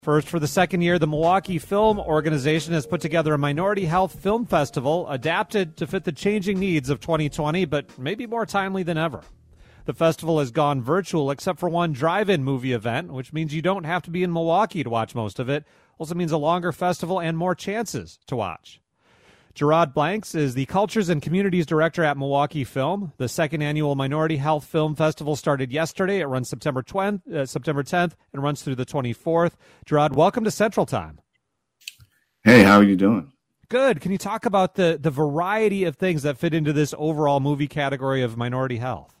First, for the second year, the Milwaukee Film Organization has put together a Minority Health Film Festival adapted to fit the changing needs of 2020, but maybe more timely than ever. The festival has gone virtual except for one drive-in movie event, which means you don't have to be in Milwaukee to watch most of it. Also means a longer festival and more chances to watch. Gerard Blanks is the Cultures and Communities Director at Milwaukee Film. The second annual Minority Health Film Festival started yesterday. It runs September 10th and runs through the 24th. Gerard, welcome to Central Time. Hey, how are you doing? Good. Can you talk about the variety of things that fit into this overall movie category of minority health?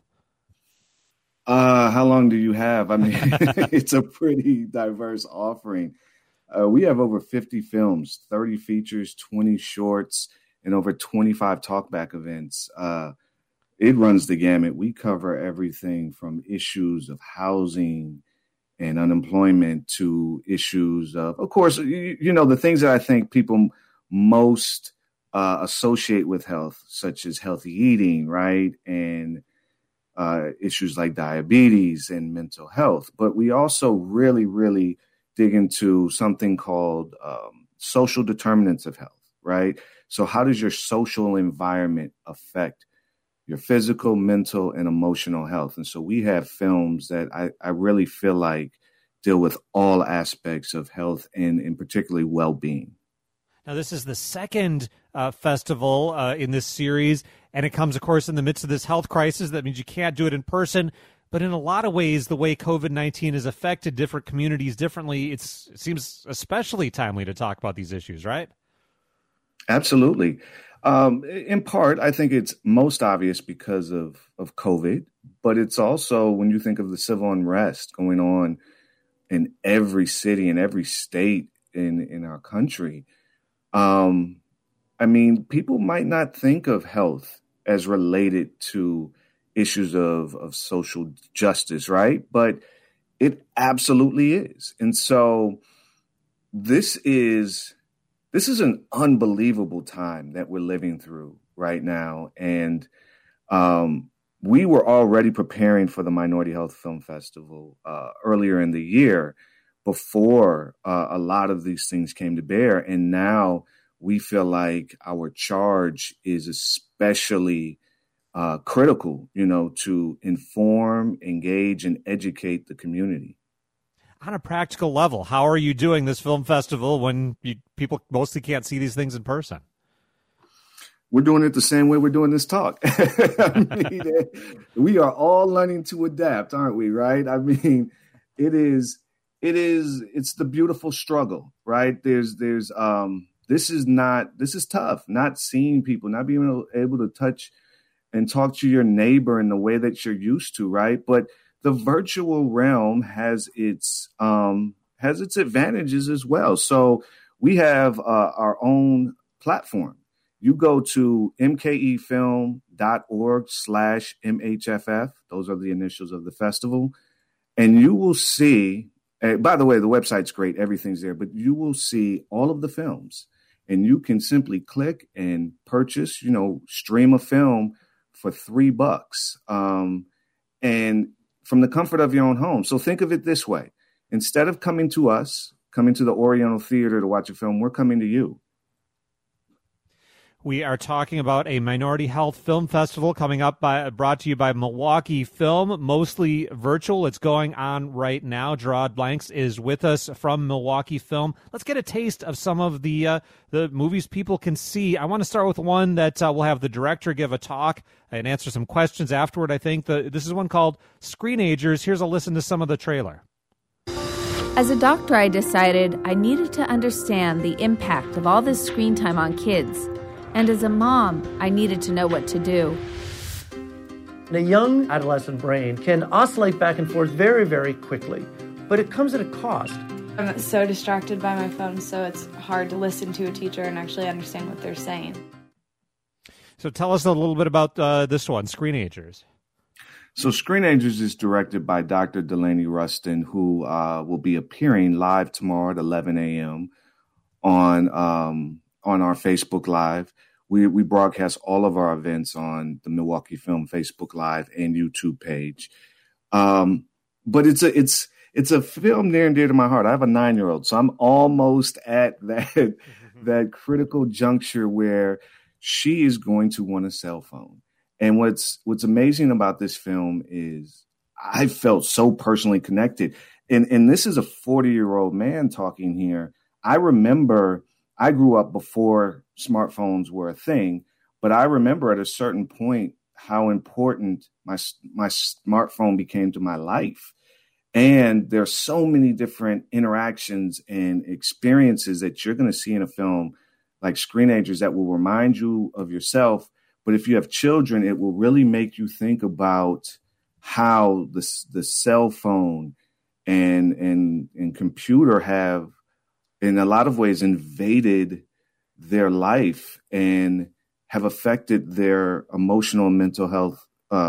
How long do you have? I mean, it's a pretty diverse offering. We have over 50 films, 30 features, 20 shorts, and over 25 talkback events. It runs the gamut. We cover everything from issues of housing and unemployment to issues of course, you know, the things that I think people most associate with health, such as healthy eating, right? And issues like diabetes and mental health. But we also really dig into something called social determinants of health, right? So how does your social environment affect your physical, mental, and emotional health? And so we have films that I really feel like deal with all aspects of health and particularly well-being. Now, this is the second festival in this series, and it comes, of course, in the midst of this health crisis. That means you can't do it in person. But in a lot of ways, the way COVID-19 has affected different communities differently, it seems especially timely to talk about these issues, right? Absolutely. In part, I think it's most obvious because of COVID, but it's also when you think of the civil unrest going on in every city and every state in our country. I mean, people might not think of health as related to issues of social justice, right? But it absolutely is. And so this is an unbelievable time that we're living through right now. And we were already preparing for the Minority Health Film Festival earlier in the year before a lot of these things came to bear. And now we feel like our charge is especially critical, you know, to inform, engage, and educate the community. On a practical level, how are you doing this film festival when people mostly can't see these things in person? We're doing it the same way we're doing this talk. I mean, we are all learning to adapt, aren't we? Right? I mean, it's the beautiful struggle, right? This is tough. Not seeing people, not being able to touch and talk to your neighbor in the way that you're used to, right? But the virtual realm has its advantages as well. So we have our own platform. You go to mkefilm.org/MHFF. Those are the initials of the festival. And you will see, by the way, the website's great. Everything's there. But you will see all of the films. And you can simply click and purchase, stream a film for $3. And from the comfort of your own home. So think of it this way. Instead of coming to the Oriental Theater to watch a film, we're coming to you. We are talking about a Minority Health Film Festival coming up, brought to you by Milwaukee Film, mostly virtual. It's going on right now. Gerard Blanks is with us from Milwaukee Film. Let's get a taste of some of the movies people can see. I want to start with one that we'll have the director give a talk and answer some questions afterward. I think this is one called Screenagers. Here's a listen to some of the trailer. As a doctor, I decided I needed to understand the impact of all this screen time on kids. And as a mom, I needed to know what to do. A young adolescent brain can oscillate back and forth very, very quickly, but it comes at a cost. I'm so distracted by my phone, so it's hard to listen to a teacher and actually understand what they're saying. So tell us a little bit about this one, Screenagers. So Screenagers is directed by Dr. Delaney Rustin, who will be appearing live tomorrow at 11 a.m. on our Facebook Live. We broadcast all of our events on the Milwaukee Film Facebook Live and YouTube page. But it's it's a film near and dear to my heart. I have a 9-year-old, so I'm almost at that critical juncture where she is going to want a cell phone. And what's amazing about this film is I felt so personally connected. And this is a 40-year-old man talking here. I remember I grew up before smartphones were a thing, but I remember at a certain point how important my smartphone became to my life. And there's so many different interactions and experiences that you're going to see in a film like Screenagers that will remind you of yourself. But if you have children, it will really make you think about how the cell phone and computer have, in a lot of ways, invaded their life and have affected their emotional and mental health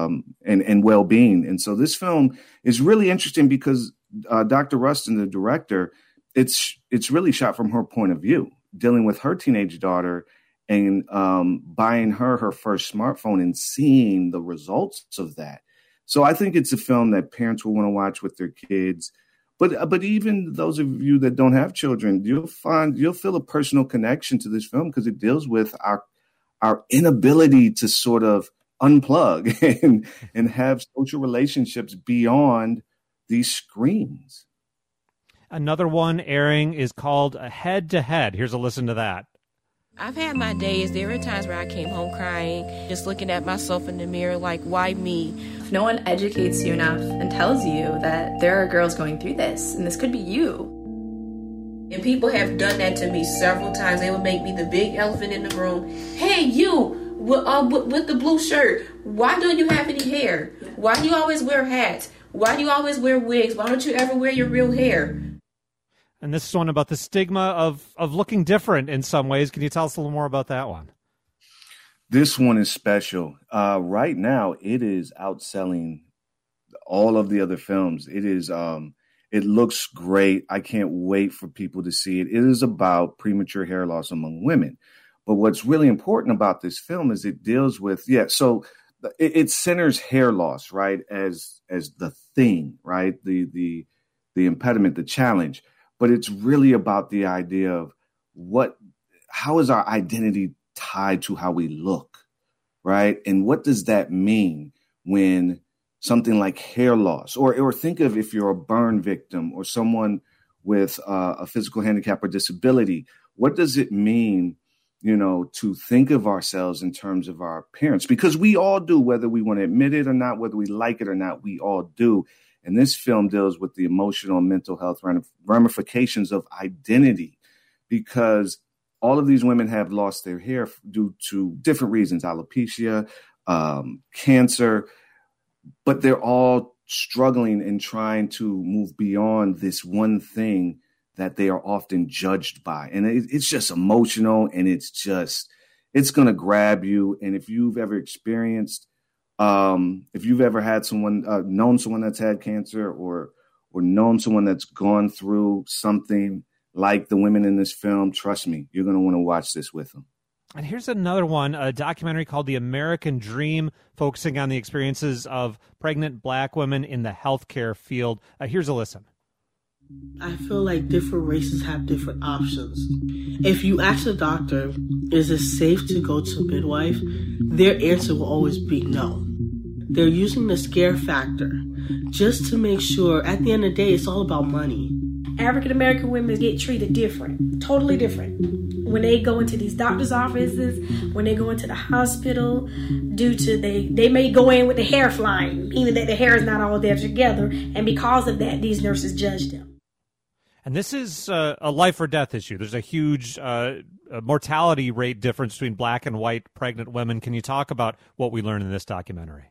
and well-being. And so this film is really interesting because Dr. Rustin, the director, it's really shot from her point of view, dealing with her teenage daughter and buying her first smartphone and seeing the results of that. So I think it's a film that parents will want to watch with their kids. But even those of you that don't have children, you'll feel a personal connection to this film because it deals with our inability to sort of unplug and have social relationships beyond these screens. Another one airing is called Head to Head. Here's a listen to that. I've had my days. There were times where I came home crying, just looking at myself in the mirror like, why me? If no one educates you enough and tells you that there are girls going through this, and this could be you. And people have done that to me several times. They would make me the big elephant in the room. Hey, you, with the blue shirt, why don't you have any hair? Why do you always wear hats? Why do you always wear wigs? Why don't you ever wear your real hair? And this is one about the stigma of looking different in some ways. Can you tell us a little more about that one? This one is special. Right now, it is outselling all of the other films. It is. It looks great. I can't wait for people to see it. It is about premature hair loss among women. But what's really important about this film is it deals with, so it centers hair loss, right, as the thing, right, the impediment, the challenge. But it's really about the idea of how is our identity tied to how we look, right? And what does that mean when something like hair loss, or think of if you're a burn victim or someone with a physical handicap or disability, what does it mean, to think of ourselves in terms of our appearance? Because we all do, whether we want to admit it or not, whether we like it or not, we all do. And this film deals with the emotional and mental health ramifications of identity, because all of these women have lost their hair due to different reasons, alopecia, cancer, but they're all struggling and trying to move beyond this one thing that they are often judged by. And it's just emotional, and it's going to grab you. And if you've ever experienced if you've ever had someone, known someone that's had cancer or known someone that's gone through something like the women in this film, trust me, you're going to want to watch this with them. And here's another one, a documentary called The American Dream, focusing on the experiences of pregnant Black women in the healthcare field. Here's a listen. I feel like different races have different options. If you ask a doctor, is it safe to go to a midwife? Their answer will always be no. They're using the scare factor just to make sure at the end of the day, it's all about money. African-American women get treated different, totally different. When they go into these doctor's offices, when they go into the hospital, due to they may go in with the hair flying, meaning that the hair is not all there together. And because of that, these nurses judge them. And this is a life or death issue. There's a huge mortality rate difference between Black and white pregnant women. Can you talk about what we learned in this documentary?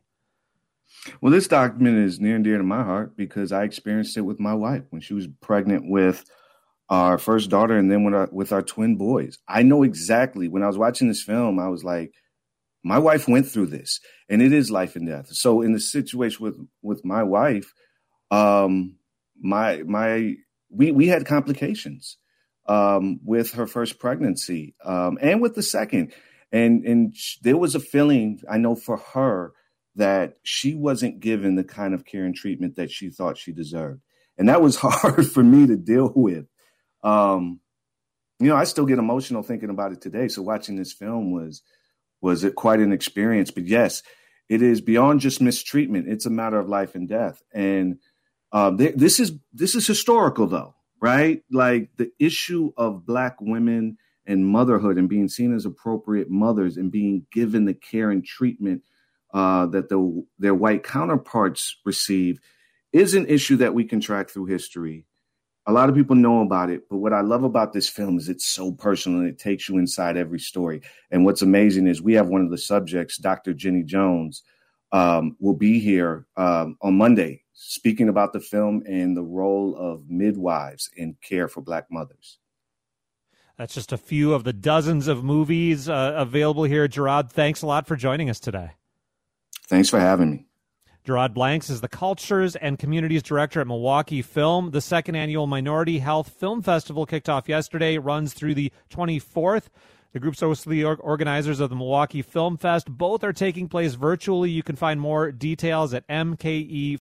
Well, this document is near and dear to my heart because I experienced it with my wife when she was pregnant with our first daughter and then with our twin boys. I know exactly, when I was watching this film, I was like, my wife went through this, and it is life and death. So in the situation with my wife, we had complications with her first pregnancy and with the second. And there was a feeling, I know, for her that she wasn't given the kind of care and treatment that she thought she deserved. And that was hard for me to deal with. I still get emotional thinking about it today. So watching this film was quite an experience. But yes, it is beyond just mistreatment. It's a matter of life and death. And this is historical, though, right? Like the issue of Black women and motherhood and being seen as appropriate mothers and being given the care and treatment that their white counterparts receive is an issue that we can track through history. A lot of people know about it, but what I love about this film is it's so personal and it takes you inside every story. And what's amazing is we have one of the subjects, Dr. Jenny Jones, will be here on Monday speaking about the film and the role of midwives in care for Black mothers. That's just a few of the dozens of movies available here. Gerard, thanks a lot for joining us today. Thanks for having me. Gerard Blanks is the Cultures and Communities Director at Milwaukee Film. The second annual Minority Health Film Festival kicked off yesterday, runs through the 24th. The group's also the organizers of the Milwaukee Film Fest. Both are taking place virtually. You can find more details at mke